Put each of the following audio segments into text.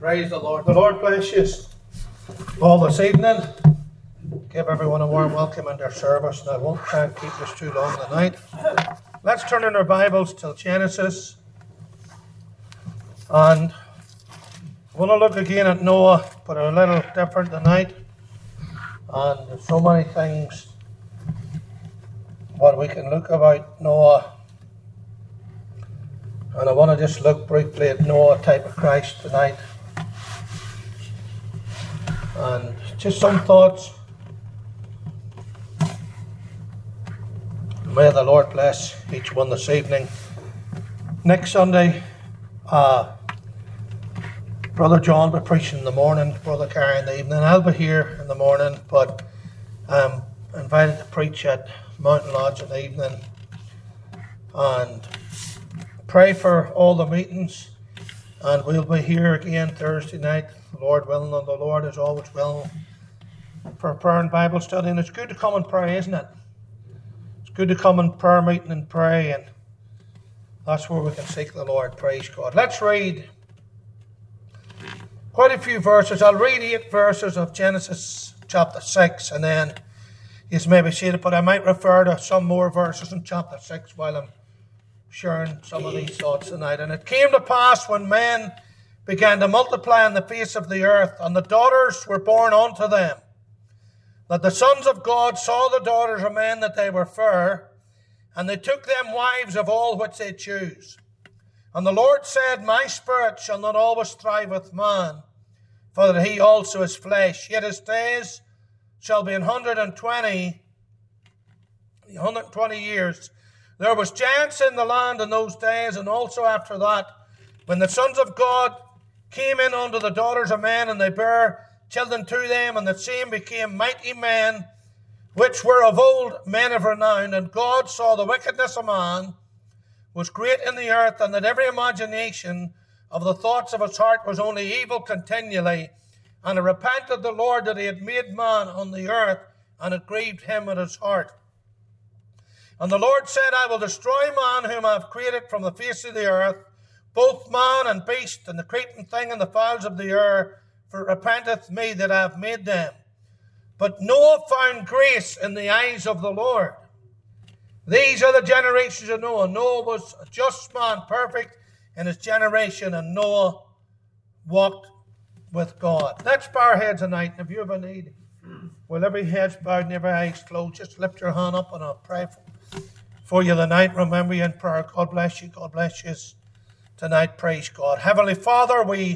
Praise the Lord. The Lord bless you all this evening. Give everyone a warm welcome in their service, and I won't try and keep this too long tonight. Let's turn in our Bibles to Genesis. And I want to look again at Noah, but a little different tonight. And there's so many things what we can look about Noah. And I want to just look briefly at Noah, type of Christ, tonight. And just some thoughts. May the Lord bless each one this evening. Next Sunday, Brother John will be preaching in the morning, Brother Carey in the evening. I'll be here in the morning, but I'm invited to preach at Mountain Lodge in the evening. And pray for all the meetings. And we'll be here again Thursday night, Lord willing, and the Lord is always willing, for prayer and Bible study. And it's good to come and pray, isn't it? It's good to come and prayer meeting and pray, and that's where we can seek the Lord. Praise God. Let's read quite a few verses. I'll read 8 verses of Genesis chapter 6, and then you maybe see it, but I might refer to some more verses in chapter 6 while I'm sharing some of these thoughts tonight. And it came to pass, when men began to multiply on the face of the earth, and the daughters were born unto them, that the sons of God saw the daughters of men that they were fair, and they took them wives of all which they choose. And the Lord said, My spirit shall not always thrive with man, for that he also is flesh. Yet his days shall be 120 years. There was giants in the land in those days, and also after that, when the sons of God came in unto the daughters of men, and they bare children to them, and the same became mighty men, which were of old, men of renown. And God saw the wickedness of man was great in the earth, and that every imagination of the thoughts of his heart was only evil continually. And he repented the Lord that he had made man on the earth, and it grieved him at his heart. And the Lord said, I will destroy man whom I have created from the face of the earth, both man and beast, and the creeping thing and the fowls of the air, for it repenteth me that I have made them. But Noah found grace in the eyes of the Lord. These are the generations of Noah. Noah was a just man, perfect in his generation, and Noah walked with God. Let's bow our heads tonight, and if you have a need, with every head's bowed and every eye's closed, just lift your hand up and I'll pray for you tonight. Remember you in prayer. God bless you. God bless you tonight. Praise God. Heavenly Father, we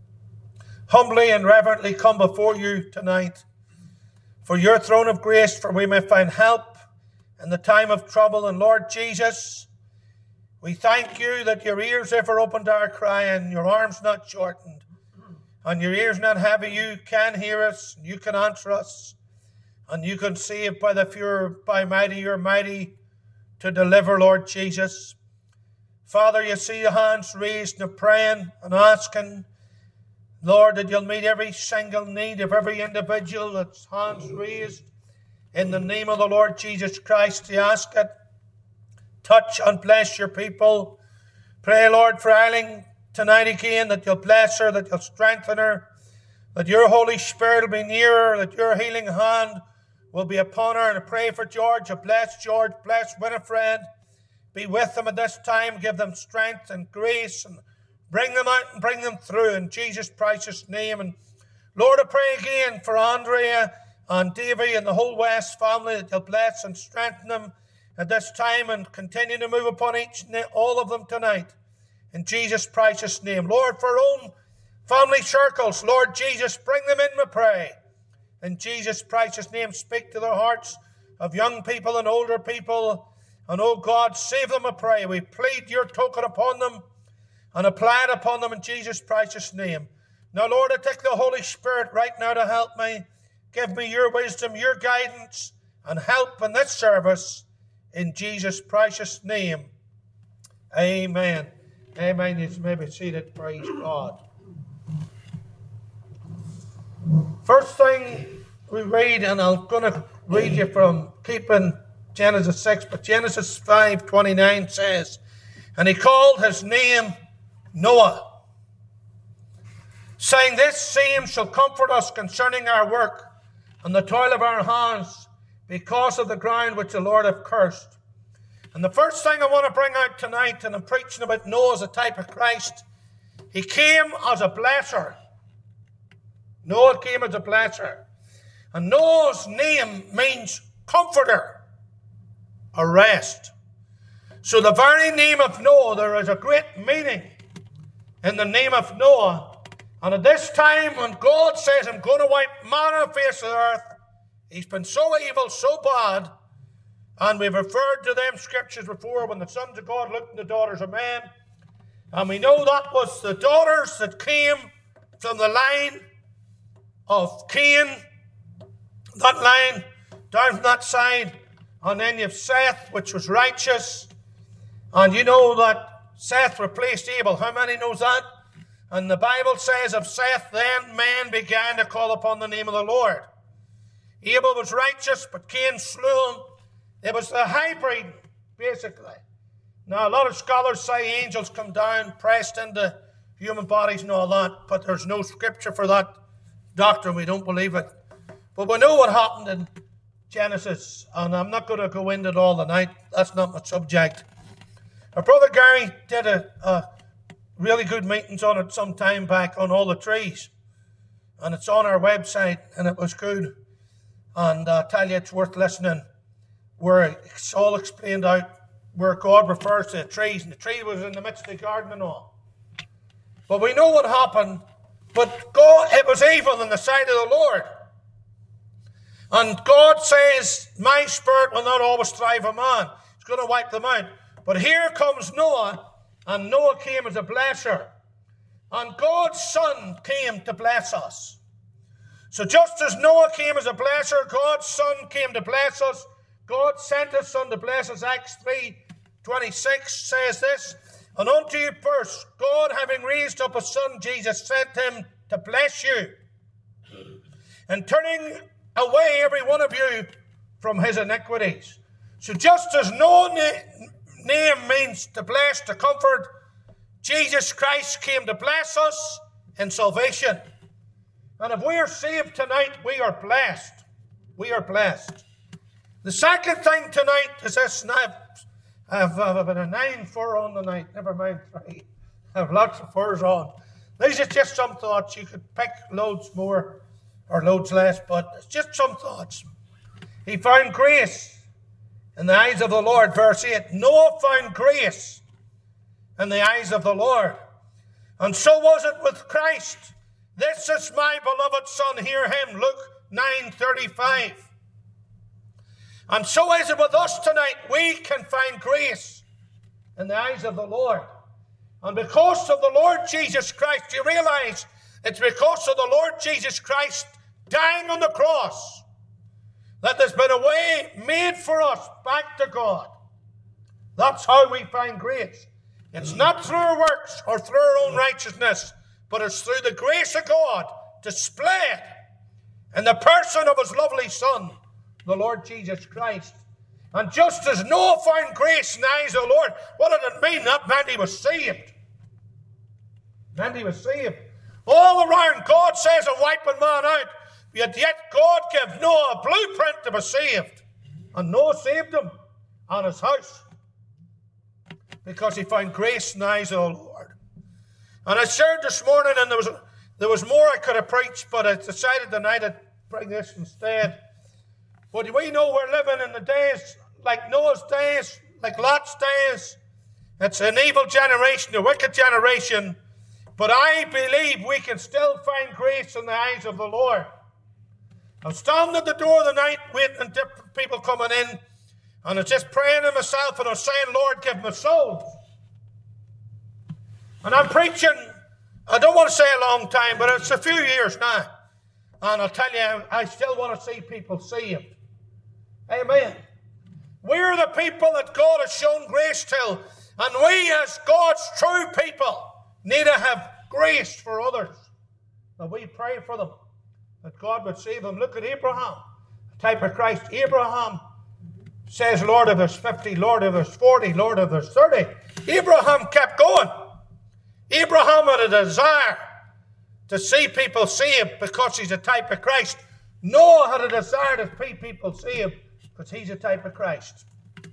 humbly and reverently come before you tonight for your throne of grace, for we may find help in the time of trouble. And Lord Jesus, we thank you that your ears ever opened our cry, and your arms not shortened, and your ears not heavy. You can hear us, you can answer us, and you can save by the few, by mighty. You're mighty to deliver, Lord Jesus. Father, you see the hands raised and praying and asking, Lord, that you'll meet every single need of every individual that's hands raised. In the name of the Lord Jesus Christ, we ask it. Touch and bless your people. Pray, Lord, for Eileen tonight again, that you'll bless her, that you'll strengthen her, that your Holy Spirit will be near her, that your healing hand will be upon her. And I pray for George. Bless George, bless Winifred. Be with them at this time. Give them strength and grace, and bring them out and bring them through in Jesus' precious name. And Lord, I pray again for Andrea and Davy and the whole West family, that you'll bless and strengthen them at this time, and continue to move upon all of them tonight in Jesus' precious name. Lord, for our own family circles, Lord Jesus, bring them in, we pray. In Jesus' precious name, speak to the hearts of young people and older people. And, oh God, save them, I pray. We plead your token upon them and apply it upon them in Jesus' precious name. Now, Lord, I take the Holy Spirit right now to help me. Give me your wisdom, your guidance, and help in this service. In Jesus' precious name, amen. Amen. You may be seated. Praise God. First thing we read, and I'm going to read you from keeping Genesis 6, but Genesis 5:29 says, And he called his name Noah, saying, this same shall comfort us concerning our work and the toil of our hands, because of the ground which the Lord hath cursed. And the first thing I want to bring out tonight, and I'm preaching about Noah as a type of Christ, he came as a blesser. Noah came as a blesser. And Noah's name means comforter or rest. So the very name of Noah, there is a great meaning in the name of Noah. And at this time when God says, I'm going to wipe man off the face of the earth, he's been so evil, so bad, and we've referred to them scriptures before when the sons of God looked at the daughters of men. And we know that was the daughters that came from the line of Cain, that line down from that side. And then you have Seth, which was righteous. And you know that Seth replaced Abel. How many knows that? And the Bible says of Seth, then men began to call upon the name of the Lord. Abel was righteous, but Cain slew him. It was the hybrid, basically. Now, a lot of scholars say angels come down, pressed into human bodies and all that, but there's no scripture for that doctrine. We don't believe it. But we know what happened in Genesis, and I'm not going to go into it all tonight. That's not my subject. Our brother Gary did a really good meetings on it some time back on all the trees. And it's on our website, and it was good. And I tell you, it's worth listening, where it's all explained out, where God refers to the trees, and the tree was in the midst of the garden and all. But we know what happened. But God, it was evil in the sight of the Lord. And God says, my spirit will not always strive a man. He's going to wipe them out. But here comes Noah, and Noah came as a blesser. And God's Son came to bless us. So just as Noah came as a blesser, God's Son came to bless us. God sent his Son to bless us. Acts 3:26 says this, and unto you first, God having raised up his Son, Jesus, sent him to bless you, and turning away every one of you from his iniquities. So just as Noah's name means to bless, to comfort, Jesus Christ came to bless us in salvation. And if we are saved tonight, we are blessed. We are blessed. The second thing tonight is this, and I've been a 9-4 on tonight, never mind 3. I have lots of 4s on. These are just some thoughts. You could pick loads more or loads less, but it's just some thoughts. He found grace in the eyes of the Lord. Verse 8, Noah found grace in the eyes of the Lord. And so was it with Christ. This is my beloved Son, hear him. Luke 9:35. And so is it with us tonight. We can find grace in the eyes of the Lord. And because of the Lord Jesus Christ, you realize it's because of the Lord Jesus Christ dying on the cross that there's been a way made for us back to God. That's how we find grace. It's not through our works or through our own righteousness, but it's through the grace of God displayed in the person of his lovely Son, the Lord Jesus Christ. And just as Noah found grace in the eyes of the Lord, what did it mean? That meant he was saved. Meant he was saved. All around, God says, I'm wiping man out. Yet God gave Noah a blueprint to be saved. And Noah saved him and his house, because he found grace in the eyes of the Lord. And I shared this morning, and there was more I could have preached, but I decided tonight I'd bring this instead. But we know we're living in the days like Noah's days, like Lot's days. It's an evil generation, a wicked generation. But I believe we can still find grace in the eyes of the Lord. I'm standing at the door of the night waiting on different people coming in. And I'm just praying to myself, and I'm saying, Lord, give me souls. And I'm preaching, I don't want to say a long time, but it's a few years now. And I'll tell you, I still want to see people saved. Amen. We're the people that God has shown grace to. And we, as God's true people, need to have grace for others. And we pray for them, that God would save them. Look at Abraham, a type of Christ. Abraham says, Lord, if there's 50, Lord, if there's 40, Lord, if there's 30. Abraham kept going. Abraham had a desire to see people saved because he's a type of Christ. Noah had a desire to see people saved because he's a type of Christ.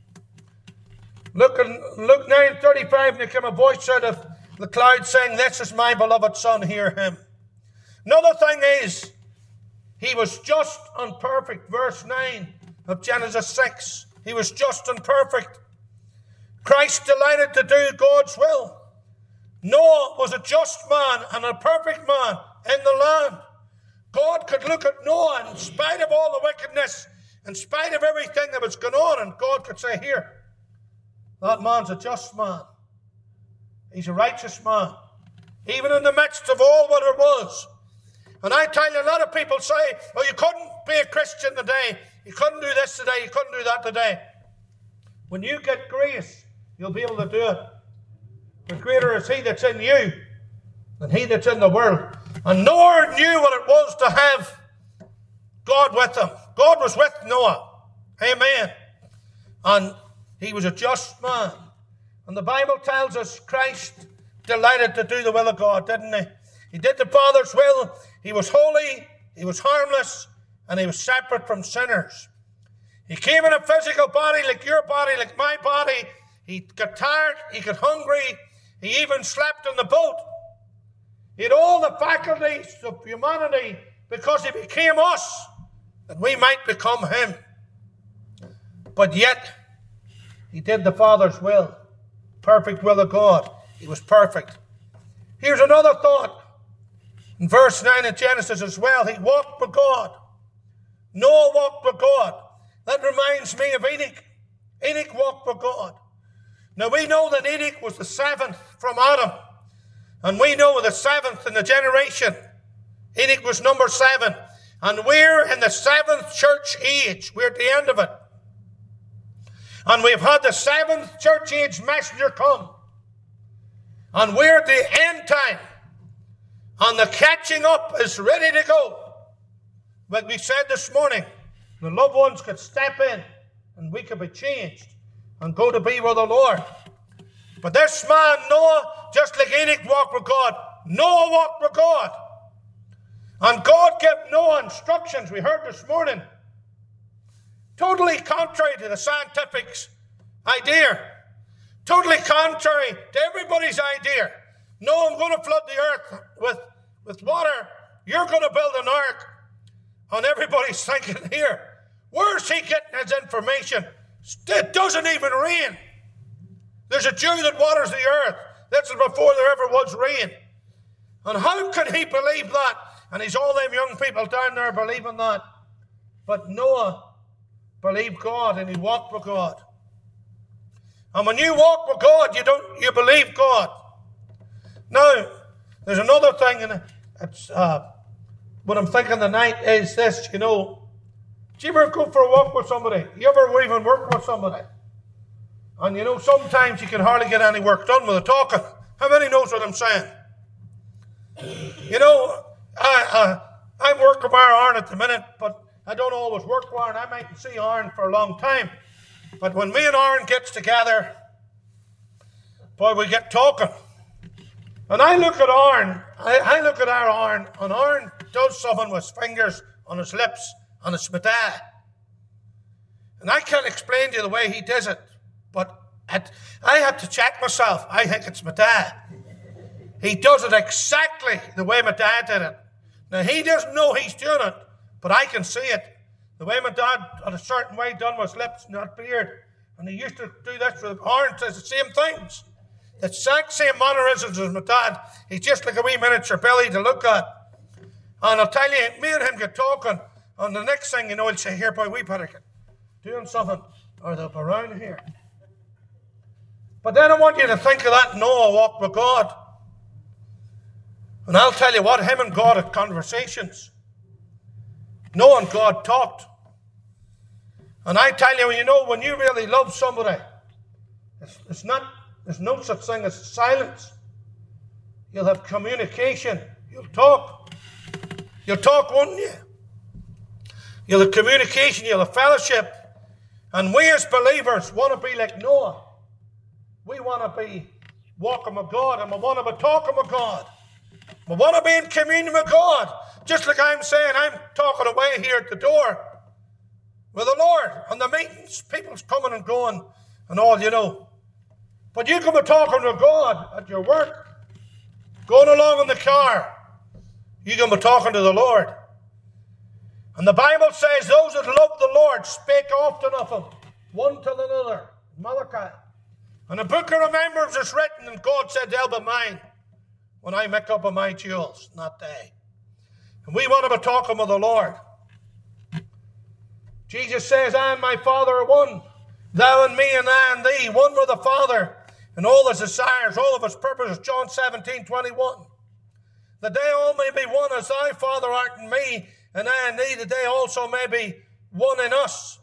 Look in Luke 9:35, and there came a voice out of the cloud saying, "This is my beloved Son, hear him." Another thing is, he was just and perfect. Verse 9 of Genesis 6. He was just and perfect. Christ delighted to do God's will. Noah was a just man and a perfect man in the land. God could look at Noah in spite of all the wickedness, in spite of everything that was going on, and God could say, "Here, that man's a just man. He's a righteous man." Even in the midst of all what it was. And I tell you, a lot of people say, "Oh, you couldn't be a Christian today. You couldn't do this today. You couldn't do that today." When you get grace, you'll be able to do it. But greater is he that's in you than he that's in the world. And Noah knew what it was to have God with him. God was with Noah. Amen. And he was a just man. And the Bible tells us Christ delighted to do the will of God, didn't he? He did the Father's will. He was holy, he was harmless, and he was separate from sinners. He came in a physical body like your body, like my body. He got tired, he got hungry, he even slept in the boat. He had all the faculties of humanity because he became us, that we might become him. But yet, he did the Father's will. Perfect will of God. He was perfect. Here's another thought. In verse 9 of Genesis as well, he walked with God. Noah walked with God. That reminds me of Enoch. Enoch walked with God. Now we know that Enoch was the seventh from Adam. And we know the seventh in the generation. Enoch was number 7. And we're in the 7th church age. We're at the end of it. And we've had the 7th church age messenger come. And we're at the end time. And the catching up is ready to go. Like we said this morning, the loved ones could step in and we could be changed and go to be with the Lord. But this man, Noah, just like Enoch walked with God, Noah walked with God. And God gave Noah instructions, we heard this morning, totally contrary to the scientific idea. Totally contrary to everybody's idea. No, I'm going to flood the earth with water. You're going to build an ark. And everybody's thinking here, where's he getting his information? It doesn't even rain. There's a dew that waters the earth. This is before there ever was rain. And how can he believe that? And he's all them young people down there believing that. But Noah believed God and he walked with God. And when you walk with God, you believe God. Now, there's another thing, and it's what I'm thinking tonight is this, do you ever go for a walk with somebody? You ever even work with somebody? And sometimes you can hardly get any work done with the talking. How many knows what I'm saying? I'm working with Aaron at the minute, but I don't always work with Aaron. I mightn't see Aaron for a long time. But when me and Aaron gets together, boy, we get talking. And I look at Aaron, I look at our Aaron, and Aaron does something with his fingers on his lips, on his smitah. And I can't explain to you the way he does it, but I have to check myself. I think it's my dad. He does it exactly the way my dad did it. Now, he doesn't know he's doing it, but I can see it. The way my dad had a certain way done with his lips and that beard. And he used to do this with Aaron, says the same things. The exact same mannerisms as my dad. He's just like a wee miniature Billy to look at. And I'll tell you, me and him get talking, and the next thing he'll say, here, boy, we better get doing something, or they'll be around here. But then I want you to think of that Noah walked with God. And I'll tell you what, him and God had conversations. Noah and God talked. And I tell you, when you really love somebody, there's no such thing as silence. You'll have communication. You'll talk. You'll talk, won't you? You'll have communication. You'll have fellowship. And we as believers want to be like Noah. We want to be walking with God, and we want to be talking with God. We want to be in communion with God. Just like I'm saying, I'm talking away here at the door with the Lord. On the meetings, people's coming and going and all, you know. But you can be talking to God at your work, going along in the car. You can be talking to the Lord. And the Bible says, those that love the Lord spake often of him, one to another. Malachi. And the book of remembrance is written, and God said, they'll be mine when I make up of my jewels, not they. And we want to be talking with the Lord. Jesus says, I and my Father are one. Thou and me and I and thee, one with the Father, and all his desires, all of his purposes. John 17:21. That they all may be one as thou, Father, art in me, and I in thee, that they also may be one in us.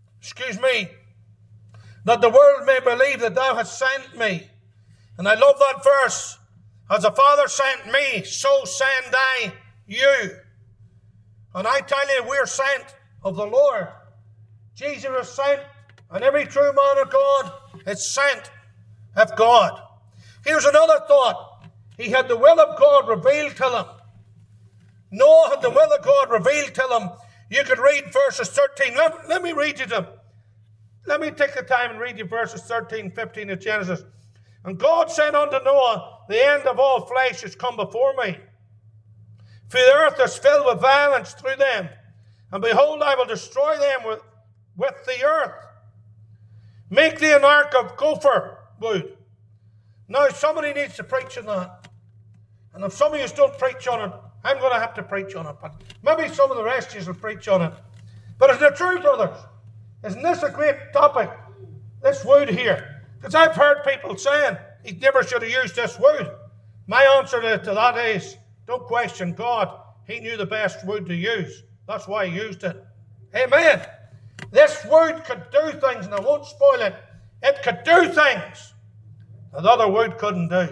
That the world may believe that thou hast sent me. And I love that verse. As the Father sent me, so send I you. And I tell you, we're sent of the Lord. Jesus is sent, and every true man of God is sent of God. Here's another thought. He had the will of God revealed to him. Noah had the will of God revealed to him. You could read verses 13. Let me read you them. Let me take the time and read you verses 13, 15 of Genesis. And God said unto Noah, the end of all flesh is come before me. For the earth is filled with violence through them. And behold, I will destroy them with the earth. Make thee an ark of gopher wood. Now, somebody needs to preach on that. And if some of you don't preach on it, I'm going to have to preach on it. But maybe some of the rest of you will preach on it. But isn't it true, brothers? Isn't this a great topic? This wood here. Because I've heard people saying he never should have used this wood. My answer to that is, don't question God. He knew the best wood to use. That's why he used it. Amen. This wood could do things, and I won't spoil it. It could do things that other wood couldn't do.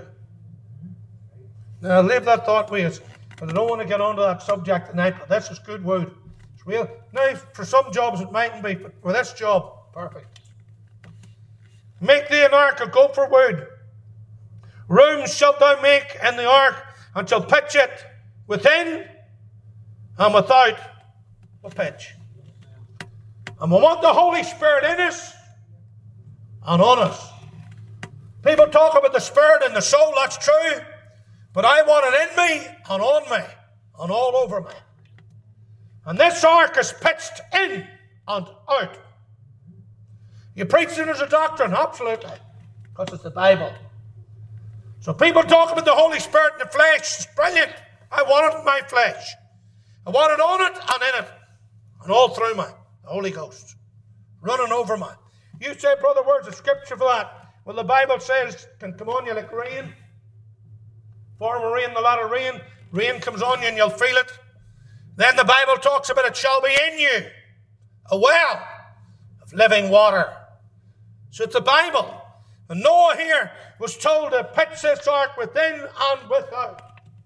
Now, I'll leave that thought with you, but I don't want to get onto that subject tonight, but this is good wood. It's real. Now, for some jobs it mightn't be, but for this job, perfect. Make thee an ark of gopher wood. Rooms shalt thou make in the ark, and shall pitch it within and without the pitch. And we want the Holy Spirit in us and on us. People talk about the Spirit and the soul, that's true. But I want it in me and on me and all over me. And this ark is pitched in and out. You preach it as a doctrine, absolutely, because it's the Bible. So people talk about the Holy Spirit in the flesh. It's brilliant. I want it in my flesh. I want it on it and in it. And all through me. The Holy Ghost. Running over me. You say, brother, where's the scripture for that? Well, the Bible says, can come on you like rain. Former rain, the latter rain. Rain comes on you and you'll feel it. Then the Bible talks about it shall be in you. A well of living water. So it's the Bible. And Noah here was told to pitch this ark within and without.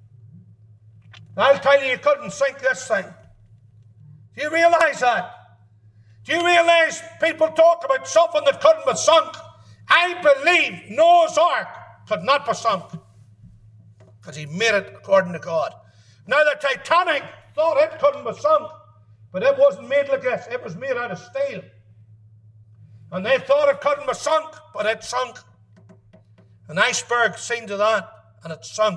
I'll tell you, you couldn't sink this thing. Do you realize that? Do you realize people talk about something that couldn't be sunk? I believe Noah's ark could not be sunk because he made it according to God. Now the Titanic thought it couldn't be sunk, but it wasn't made like this. It was made out of steel. And they thought it couldn't be sunk, but it sunk. An iceberg seen to that, and it sunk.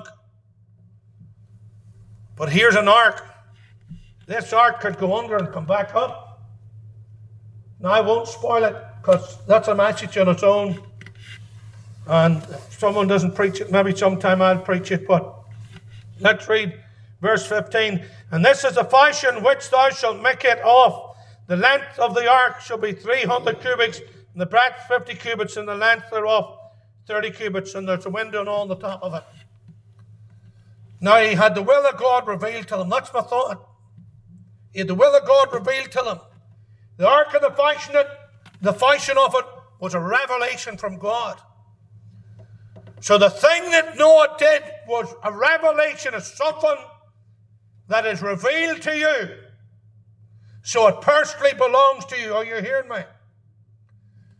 But here's an ark. This ark could go under and come back up. Now, I won't spoil it, because that's a message on its own. And if someone doesn't preach it, maybe sometime I'll preach it. But let's read verse 15. And this is the fashion which thou shalt make it of. The length of the ark shall be 300 cubits, and the breadth 50 cubits, and the length thereof 30 cubits. And there's a window and all on the top of it. Now, he had the will of God revealed to him. That's my thought. He had the will of God revealed to him. The ark of the fashion of it was a revelation from God. So the thing that Noah did was a revelation of something that is revealed to you. So it personally belongs to you. Are you hearing me?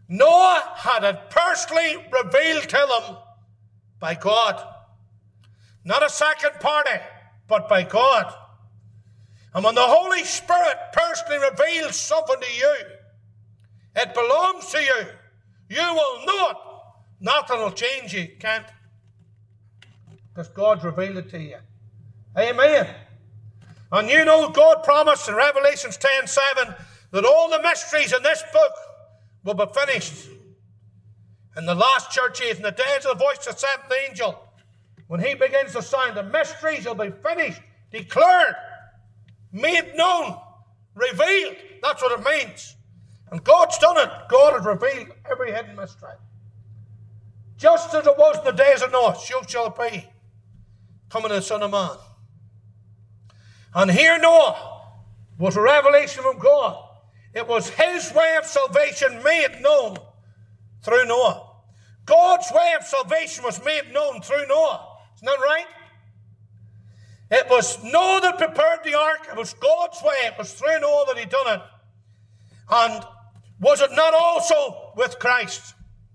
Noah had it personally revealed to him by God. Not a second party, but by God. And when the Holy Spirit personally reveals something to you, it belongs to you. You will know it. Nothing will change you. Can't. Because God's revealed it to you. Amen. And you know God promised in Revelation 10:7 that all the mysteries in this book will be finished. In the last church age, in the days of the voice of the seventh angel, when he begins to sound, the mysteries will be finished, declared, made known, revealed. That's what it means. And God's done it. God has revealed every hidden mystery. Just as it was in the days of Noah, so shall it be coming to the Son of Man. And here Noah was a revelation from God. It was his way of salvation made known through Noah. God's way of salvation was made known through Noah. Isn't that right? It was Noah that prepared the ark. It was God's way. It was through Noah that he done it. And was it not also with Christ?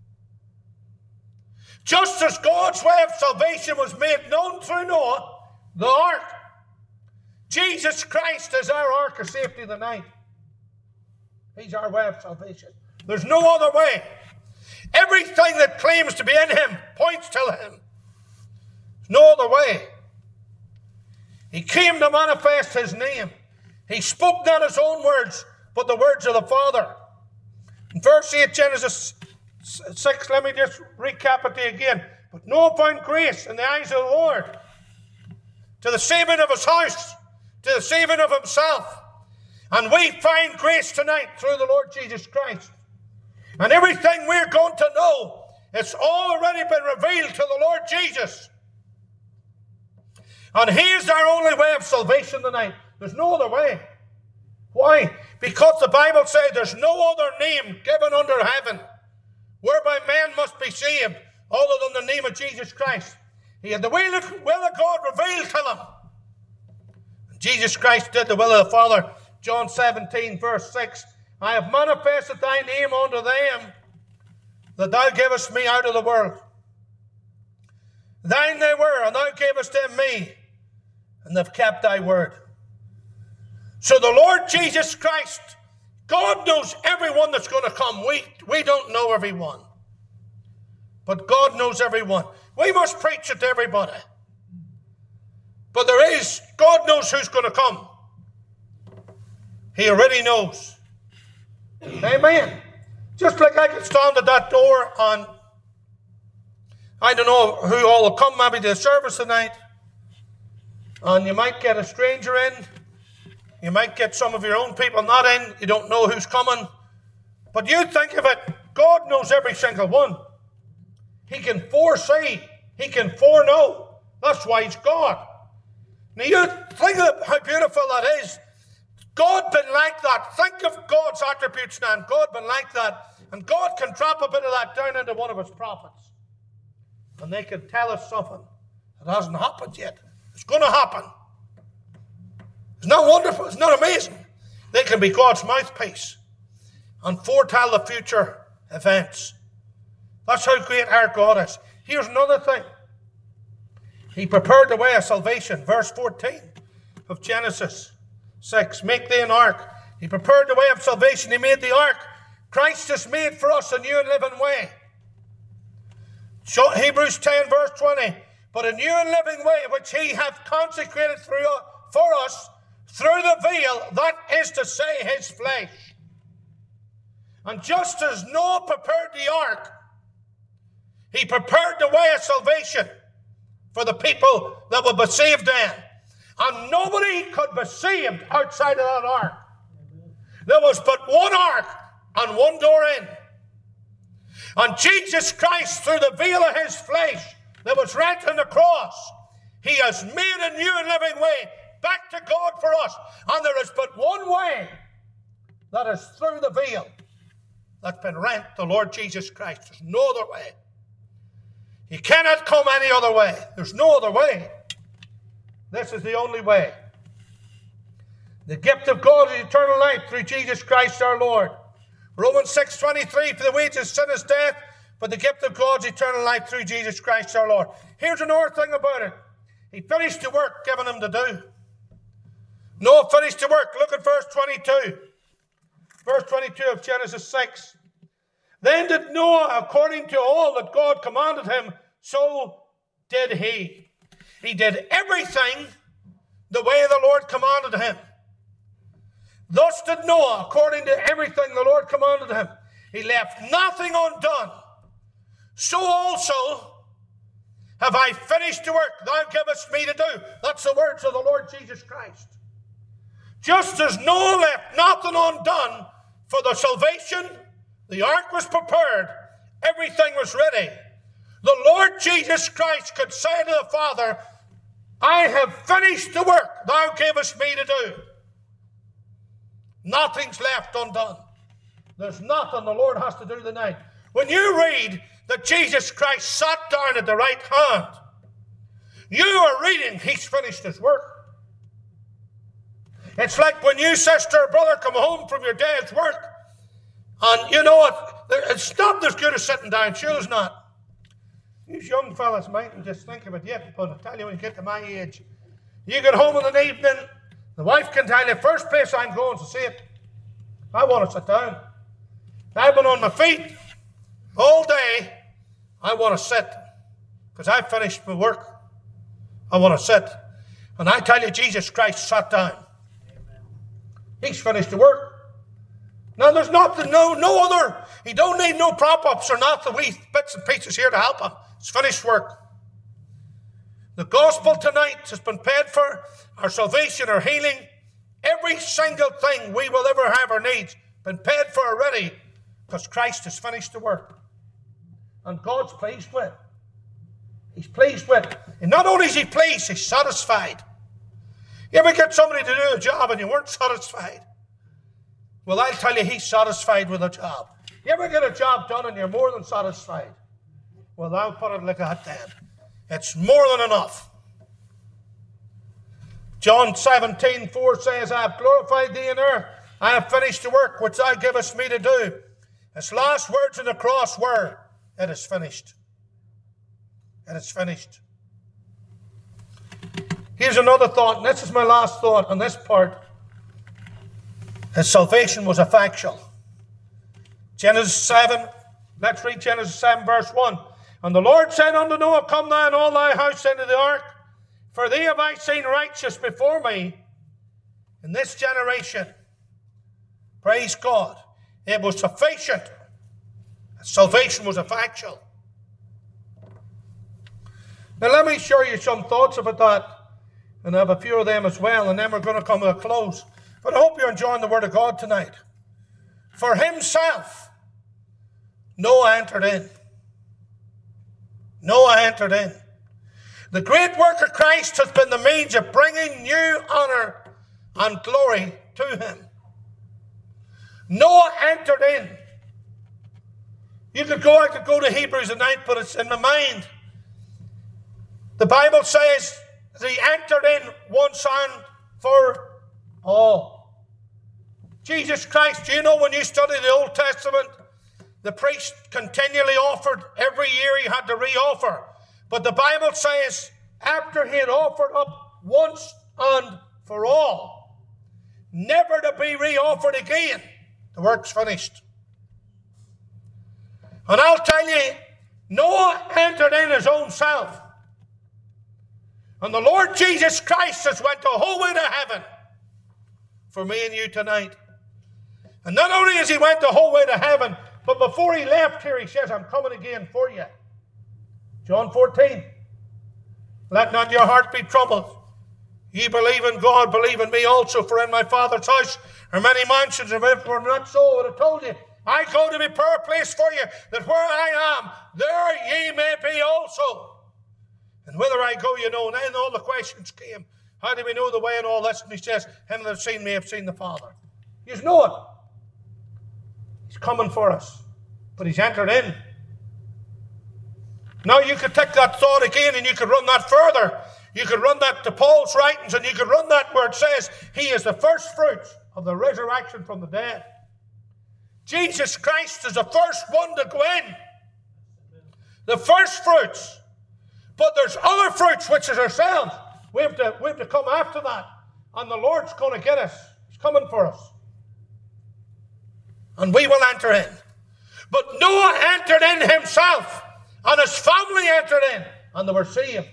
Just as God's way of salvation was made known through Noah, the ark, Jesus Christ is our ark of safety tonight. He's our way of salvation. There's no other way. Everything that claims to be in him points to him. There's no other way. He came to manifest his name. He spoke not his own words, but the words of the Father. In verse 8, Genesis 6, let me just recap it to you again. But Noah found grace in the eyes of the Lord, to the saving of his house, to the saving of himself. And we find grace tonight through the Lord Jesus Christ. And everything we're going to know, it's already been revealed to the Lord Jesus. And he is our only way of salvation tonight. There's no other way. Why? Because the Bible says there's no other name given under heaven whereby man must be saved other than the name of Jesus Christ. He had the will of God revealed to him. Jesus Christ did the will of the Father. John 17, verse 6. I have manifested thy name unto them that thou gavest me out of the world. Thine they were, and thou gavest them me, and they've kept thy word. So the Lord Jesus Christ, God knows everyone that's going to come. We don't know everyone. But God knows everyone. We must preach it to everybody. But God knows who's going to come. He already knows. Amen. Just like I could stand at that door and I don't know who all will come maybe to the service tonight. And you might get a stranger in. You might get some of your own people not in. You don't know who's coming. But you think of it, God knows every single one. He can foresee. He can foreknow. That's why he's God. Now you think of how beautiful that is. God been like that. Think of God's attributes now. And God been like that. And God can drop a bit of that down into one of his prophets. And they can tell us something that hasn't happened yet. It's going to happen. It's not wonderful. It's not amazing. They can be God's mouthpiece and foretell the future events. That's how great our God is. Here's another thing. He prepared the way of salvation. Verse 14 of Genesis 6. Make thee an ark. He prepared the way of salvation. He made the ark. Christ has made for us a new and living way. Hebrews 10 verse 20. But a new and living way which he hath consecrated for us through the veil, that is to say, his flesh. And just as Noah prepared the ark, he prepared the way of salvation for the people that would be saved then. And nobody could be saved outside of that ark. There was but one ark and one door in. And Jesus Christ, through the veil of his flesh that was rent on the cross, he has made a new and living way back to God for us. And there is but one way, that is through the veil that's been rent, the Lord Jesus Christ. There's no other way. You cannot come any other way. There's no other way. This is the only way. The gift of God is eternal life through Jesus Christ our Lord. Romans 6:23, for the wages of sin is death, but the gift of God is eternal life through Jesus Christ our Lord. Here's another thing about it. He finished the work given him to do. Noah finished the work. Look at verse 22. Verse 22 of Genesis 6. Then did Noah, according to all that God commanded him, so did he. He did everything the way the Lord commanded him. Thus did Noah, according to everything the Lord commanded him. He left nothing undone. So also have I finished the work thou givest me to do. That's the words of the Lord Jesus Christ. Just as Noah left nothing undone for the salvation, the ark was prepared, everything was ready. The Lord Jesus Christ could say to the Father, I have finished the work thou gavest me to do. Nothing's left undone. There's nothing the Lord has to do tonight. When you read that Jesus Christ sat down at the right hand, you are reading He's finished His work. It's like when you, sister or brother, come home from your day's work, and you know it's not as good as sitting down. Sure it's not. These young fellas mightn't just think of it yet, but I tell you, when you get to my age, you get home in the evening, the wife can tell you, first place I'm going to see it, I want to sit down. I've been on my feet all day. I want to sit because I've finished my work. I want to sit. And I tell you, Jesus Christ sat down. He's finished the work. Now there's nothing, no other. He don't need no prop-ups or not the wee bits and pieces here to help him. It's finished work. The gospel tonight has been paid for. Our salvation, our healing, every single thing we will ever have or need, been paid for already because Christ has finished the work. And God's pleased with it. He's pleased with it. And not only is He pleased, He's satisfied. You ever get somebody to do a job and you weren't satisfied? Well, I'll tell you, He's satisfied with a job. You ever get a job done and you're more than satisfied? Well, I'll put it like that then. It's more than enough. John 17:4 says, I have glorified thee in earth. I have finished the work which thou givest me to do. His last words on the cross were, it is finished. It is finished. Here's another thought, and this is my last thought on this part. His salvation was effectual. Genesis 7, let's read Genesis 7 verse 1. And the Lord said unto Noah, come thou and all thy house into the ark, for thee have I seen righteous before me in this generation. Praise God. It was sufficient. Salvation was effectual. Now let me show you some thoughts about that. And I have a few of them as well. And then we're going to come to a close. But I hope you're enjoying the Word of God tonight. For himself, Noah entered in. Noah entered in. The great work of Christ has been the means of bringing new honor and glory to Him. Noah entered in. I could go to Hebrews tonight, but it's in my mind. The Bible says that He entered in once and for all. Jesus Christ, do you know when you study the Old Testament, the priest continually offered, every year he had to re-offer. But the Bible says, after he had offered up once and for all, never to be re-offered again, the work's finished. And I'll tell you, Noah entered in his own self. And the Lord Jesus Christ has went the whole way to heaven for me and you tonight. And not only has He went the whole way to heaven, but before He left here, He says, I'm coming again for you. John 14. Let not your heart be troubled. Ye believe in God, believe in me also, for in my Father's house are many mansions, and if it were not so, I would have told you, I go to prepare a place for you, that where I am, there ye may be also. And whither I go, you know. And then all the questions came. How do we know the way and all this? And He says, him that have seen me have seen the Father. You know it. He's coming for us. But He's entered in. Now you could take that thought again and you could run that further. You could run that to Paul's writings, and you could run that where it says He is the first fruits of the resurrection from the dead. Jesus Christ is the first one to go in. The first fruits. But there's other fruits, which is ourselves. We have to come after that. And the Lord's going to get us. He's coming for us. And we will enter in. But Noah entered in himself, and his family entered in, and they were saved.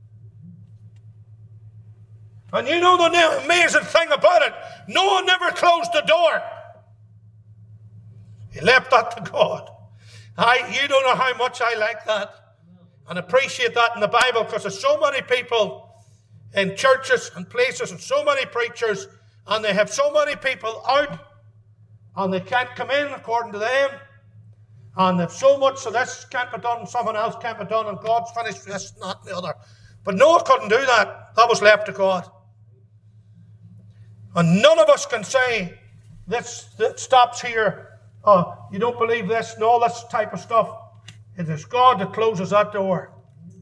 And you know the amazing thing about it, Noah never closed the door. He left that to God. You don't know how much I like that and appreciate that in the Bible, because there's so many people in churches and places and so many preachers, and they have so many people out and they can't come in according to them, and they've so much, so this can't be done and something else can't be done, and God's finished this, not the other. But Noah couldn't do that. That was left to God. And none of us can say this stops here. Oh, you don't believe this and all this type of stuff. It is God that closes that door.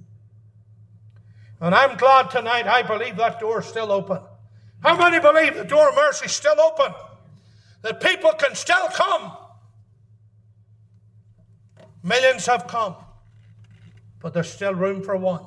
And I'm glad tonight I believe that door is still open. How many believe the door of mercy is still open? That people can still come. Millions have come, but there's still room for one.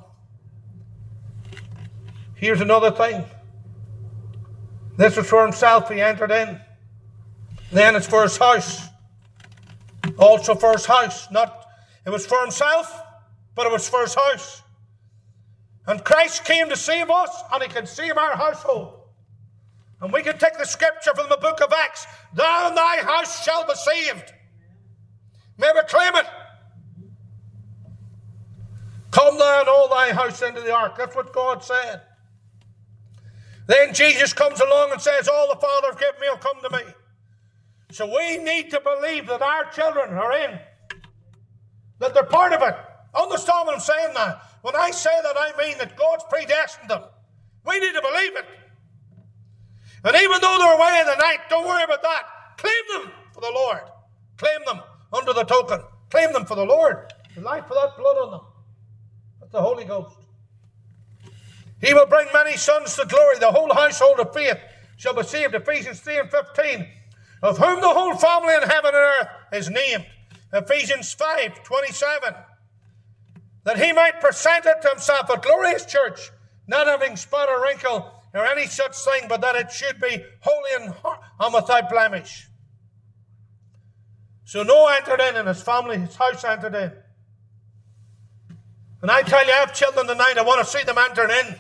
Here's another thing. This was for himself, he entered in. Then it's for his house. Also for his house. It was for himself, but it was for his house. And Christ came to save us, and he can save our household. And we can take the scripture from the book of Acts. Thou and thy house shall be saved. May we claim it. Come thou and all thy house into the ark. That's what God said. Then Jesus comes along and says, all the Father has given me will come to me. So we need to believe that our children are in. That they're part of it. Understand what I'm saying now? When I say that, I mean that God's predestined them. We need to believe it. And even though they're away in the night, don't worry about that. Claim them for the Lord. Claim them under the token. Claim them for the Lord. The life of that blood on them. That's the Holy Ghost. He will bring many sons to glory. The whole household of faith shall be saved. Ephesians 3 and 15. Of whom the whole family in heaven and earth is named. Ephesians 5, 27. That he might present it to himself a glorious church, not having spot or wrinkle or any such thing, but that it should be holy and without blemish. So Noah entered in, and his family, his house entered in. And I tell you, I have children tonight, I want to see them enter in.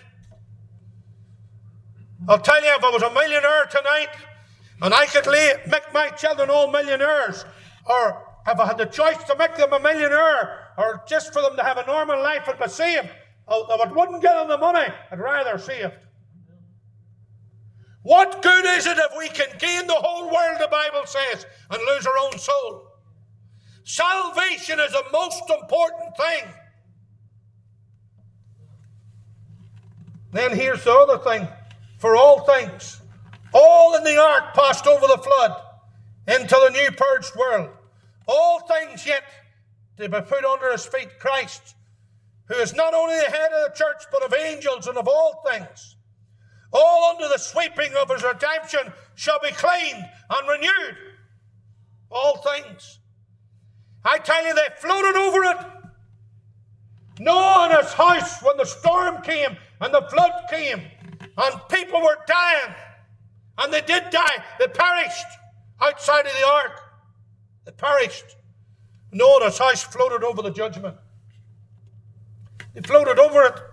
I'll tell you, if I was a millionaire tonight, and I could make my children all millionaires, or if I had the choice to make them a millionaire, or just for them to have a normal life and be saved, I wouldn't give them the money. I'd rather saved. What good is it if we can gain the whole world, the Bible says, and lose our own soul? Salvation is the most important thing. Then here's the other thing. For all things, all in the ark passed over the flood into the new purged world. All things yet to be put under his feet, Christ, who is not only the head of the church, but of angels and of all things. All under the sweeping of his redemption shall be cleaned and renewed. All things. I tell you, they floated over it. Noah and his house, when the storm came and the flood came, and people were dying, and they did die, they perished outside of the ark. They perished. Noah and his house floated over the judgment. They floated over it.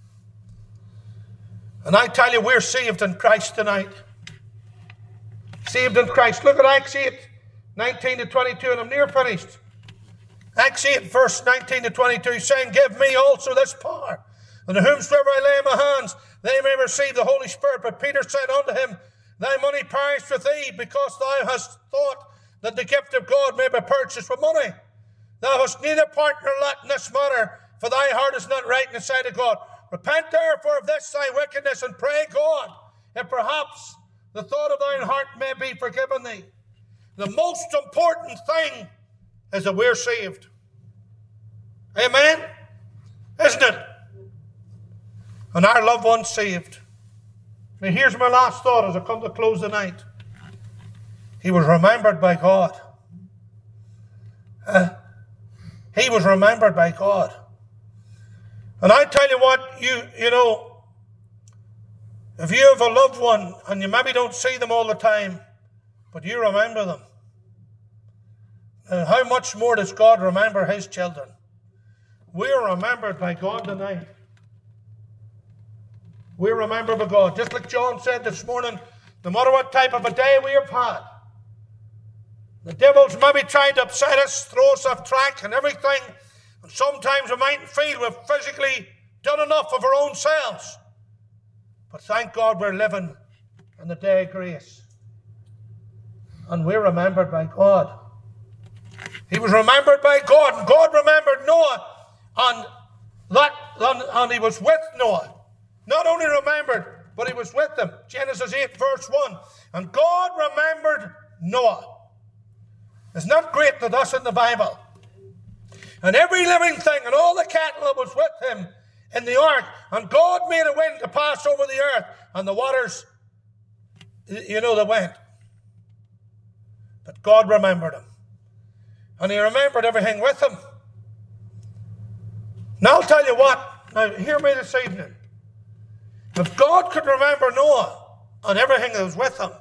And I tell you, we're saved in Christ tonight. Saved in Christ. Look at Acts 8, 19 to 22, and I'm near finished. Acts 8, verse 19 to 22, saying, give me also this power, and to whomsoever I lay my hands, they may receive the Holy Spirit. But Peter said unto him, thy money perish with thee, because thou hast thought that the gift of God may be purchased with money. Thou hast neither part nor lot in this matter, for thy heart is not right in the sight of God. Repent therefore of this thy wickedness, and pray God, if perhaps the thought of thine heart may be forgiven thee. The most important thing is that we're saved. Amen? Isn't it? And our loved ones saved. Now here's my last thought as I come to close the night. He was remembered by God. He was remembered by God. And I tell you what, you know, If you have a loved one and you maybe don't see them all the time, but you remember them, how much more does God remember his children? We are remembered by God tonight. We remember by God. Just like John said this morning, no matter what type of a day we have had, the devil's maybe trying to upset us, throw us off track and everything. And sometimes we might feel we've physically done enough of our own selves. But thank God we're living in the day of grace. And we're remembered by God. He was remembered by God, and God remembered Noah, and he was with Noah. Not only remembered, but he was with them. Genesis 8, verse 1. And God remembered Noah. Isn't that great that that's in the Bible? And every living thing and all the cattle that was with him in the ark. And God made a wind to pass over the earth. And the waters, they went. But God remembered him. And he remembered everything with him. Now I'll tell you what. Now hear me this evening. If God could remember Noah and everything that was with him,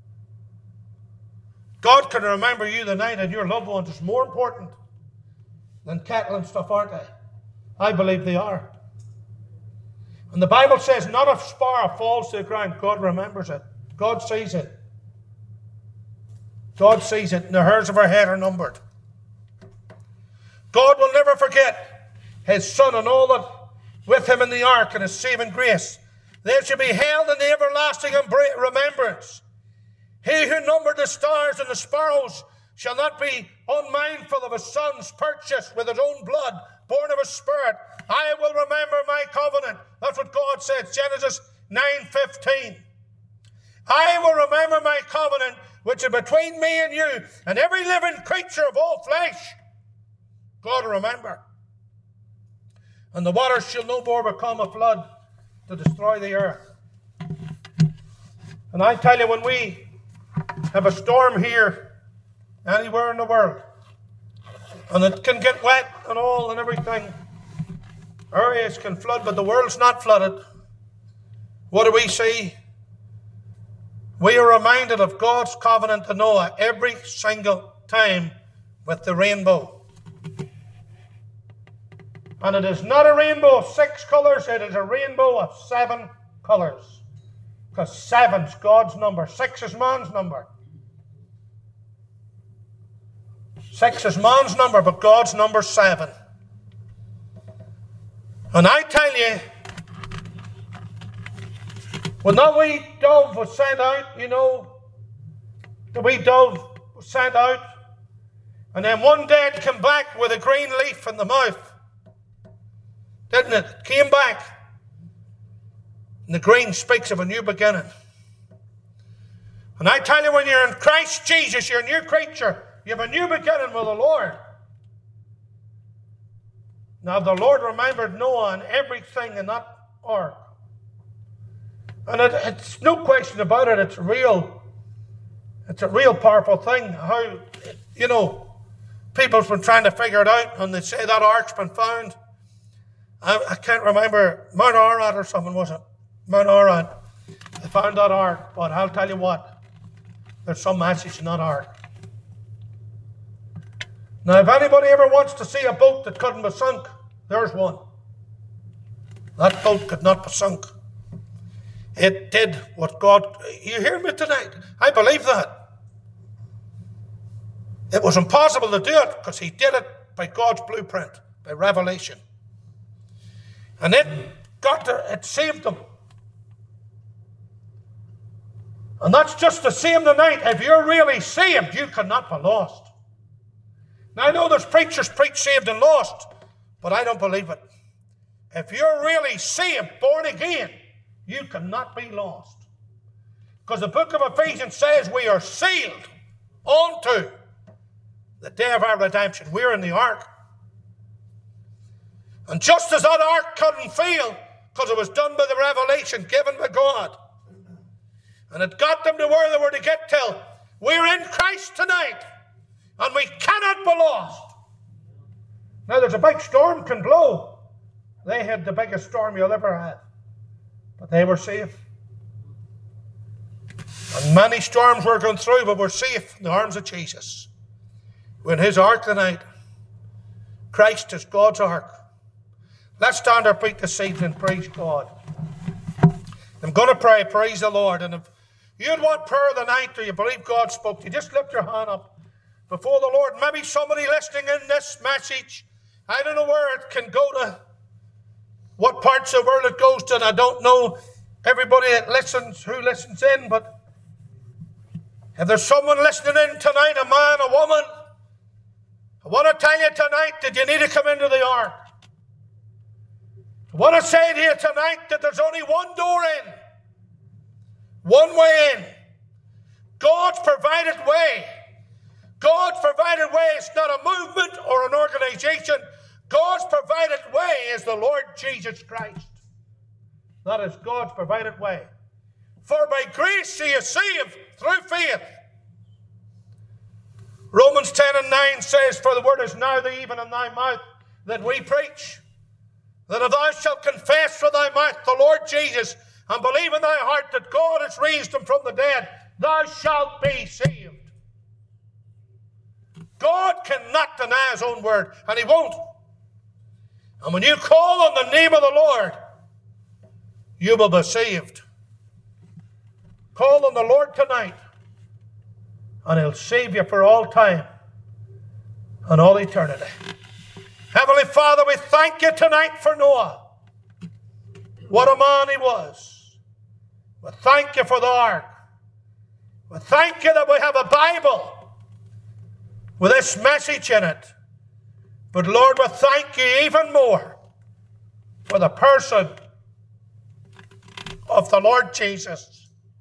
God can remember you tonight and your loved ones. It's more important than cattle and stuff, aren't they? I believe they are. And the Bible says not a sparrow falls to the ground. God remembers it. God sees it. God sees it, and the hairs of our head are numbered. God will never forget his Son and all that with him in the ark and his saving grace. They shall be held in the everlasting remembrance. He who numbered the stars and the sparrows shall not be unmindful of his Son's purchase with his own blood, born of his Spirit. I will remember my covenant. That's what God said, Genesis 9:15. I will remember my covenant, which is between me and you, and every living creature of all flesh. God will remember. And the waters shall no more become a flood to destroy the earth. And I tell you, when we have a storm here, anywhere in the world, and it can get wet and all and everything, areas can flood, but the world's not flooded. What do we see? We are reminded of God's covenant to Noah every single time with the rainbow. And it is not a rainbow of 6 colours, it is a rainbow of 7 colours. Because 7's God's number, 6 is man's number. 6 is man's number, but God's number 7. And I tell you, when that wee dove was sent out, the wee dove was sent out, and then one day it came back with a green leaf in the mouth. Didn't it? It came back. And the green speaks of a new beginning. And I tell you, when you're in Christ Jesus, you're a new creature. You have a new beginning with the Lord. Now, the Lord remembered Noah and everything in that ark. And it's no question about it. It's real. It's a real powerful thing. How, people's been trying to figure it out, and they say that ark's been found. I can't remember, Mount Ararat or something, was it? Mount Ararat. They found that ark, but I'll tell you what, there's some message in that ark. Now, if anybody ever wants to see a boat that couldn't be sunk, there's one. That boat could not be sunk. It did what God... You hear me tonight? I believe that. It was impossible to do it because he did it by God's blueprint, by revelation. And it saved them. And that's just the same tonight. If you're really saved, you cannot be lost. Now, I know there's preachers preach saved and lost, but I don't believe it. If you're really saved, born again, you cannot be lost. Because the book of Ephesians says we are sealed onto the day of our redemption. We're in the ark. And just as that ark couldn't fail, because it was done by the revelation given by God, and it got them to where they were to get till, we're in Christ tonight, and we cannot be lost. Now, there's a big storm can blow. They had the biggest storm you'll ever have, but they were safe. And many storms we're going through, but we're safe in the arms of Jesus. We're in his ark tonight. Christ is God's ark. Let's stand our feet this evening. Praise God. I'm going to pray. Praise the Lord. And if you'd want prayer tonight, or you believe God spoke to you, just lift your hand up before the Lord. Maybe somebody listening in this message, I don't know where it can go to, what parts of the world it goes to, and I don't know everybody that listens, who listens in, but if there's someone listening in tonight, a man, a woman, I want to tell you tonight that you need to come into the ark. I want to say to you tonight that there's only one door in, one way in. God's provided way. God's provided way is not a movement or an organization. God's provided way is the Lord Jesus Christ. That is God's provided way. For by grace are you saved through faith. Romans 10:9 says, for the word is now even in thy mouth that we preach, that if thou shalt confess with thy mouth the Lord Jesus, and believe in thy heart that God has raised him from the dead, thou shalt be saved. God cannot deny his own word, and he won't. And when you call on the name of the Lord, you will be saved. Call on the Lord tonight, and he'll save you for all time and all eternity. Heavenly Father, we thank you tonight for Noah. What a man he was. We thank you for the ark. We thank you that we have a Bible with this message in it. But Lord, we thank you even more for the person of the Lord Jesus.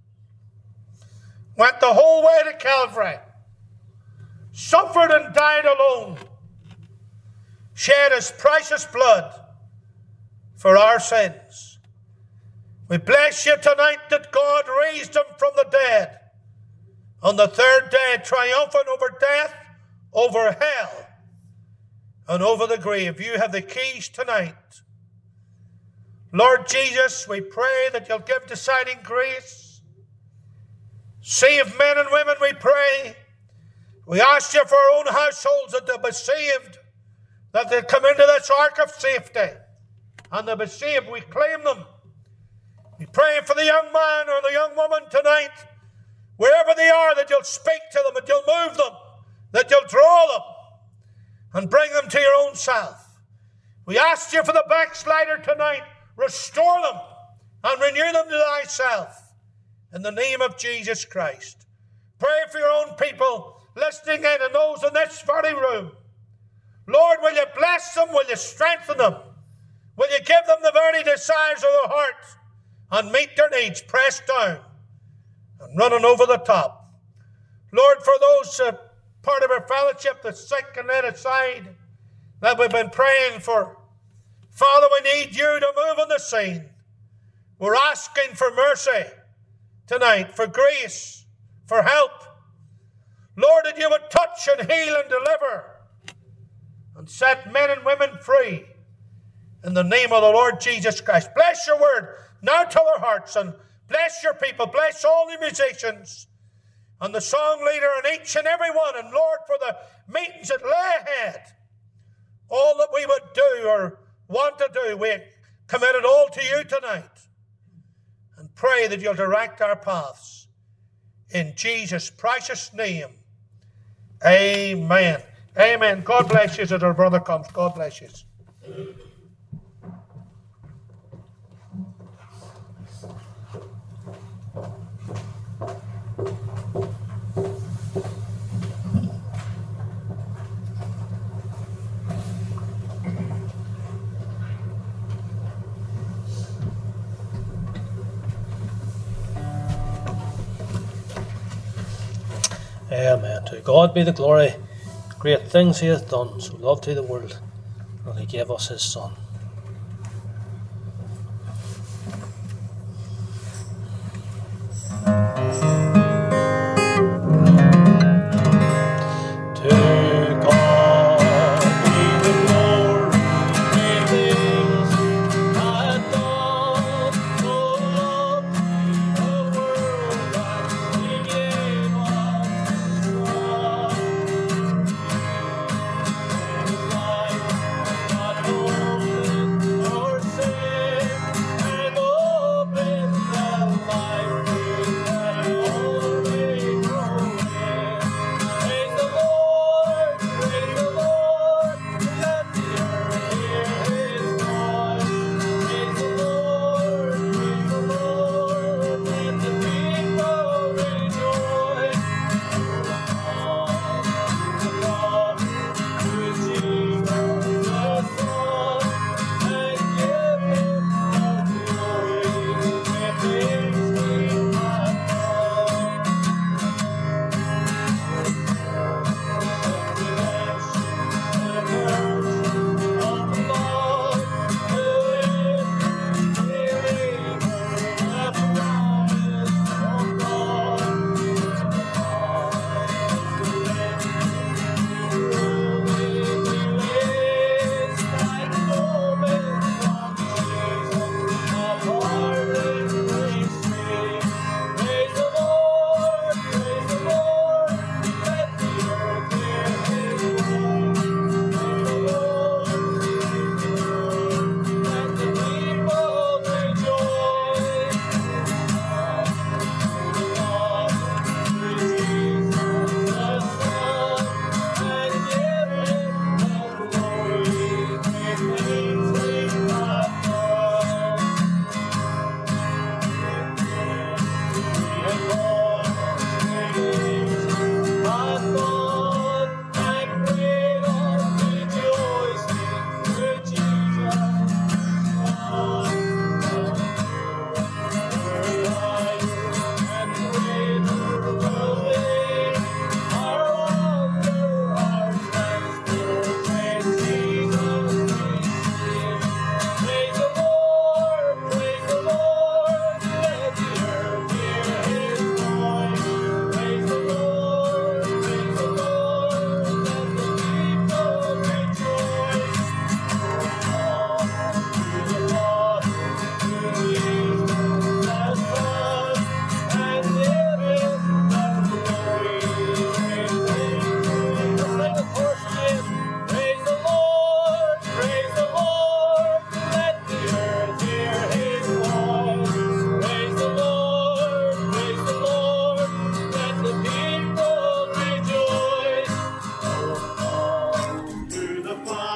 Went the whole way to Calvary, suffered and died alone, shed his precious blood for our sins. We bless you tonight that God raised him from the dead on the third day, triumphant over death, over hell, and over the grave. You have the keys tonight. Lord Jesus, we pray that you'll give deciding grace. Save men and women, we pray. We ask you for our own households that they'll be saved, that they'll come into this ark of safety, and they'll be saved. We claim them. We pray for the young man or the young woman tonight, wherever they are, that you'll speak to them, that you'll move them, that you'll draw them, and bring them to your own self. We ask you for the backslider tonight. Restore them and renew them to thyself. In the name of Jesus Christ. Pray for your own people listening in and those in this very room. Lord, will you bless them? Will you strengthen them? Will you give them the very desires of their heart and meet their needs, pressed down and running over the top? Lord, for those part of our fellowship that's sick and laid aside that we've been praying for, Father, we need you to move on the scene. We're asking for mercy tonight, for grace, for help. Lord, that you would touch and heal and deliver and set men and women free in the name of the Lord Jesus Christ. Bless your word now to our hearts, and bless your people. Bless all the musicians and the song leader and each and every one. And Lord, for the meetings that lay ahead, all that we would do or want to do, we commit it all to you tonight. And pray that you'll direct our paths. In Jesus' precious name. Amen. Amen. God bless you as our brother comes. God bless you. Amen. To God be the glory. Great things he hath done. So loved he the world, and he gave us his Son.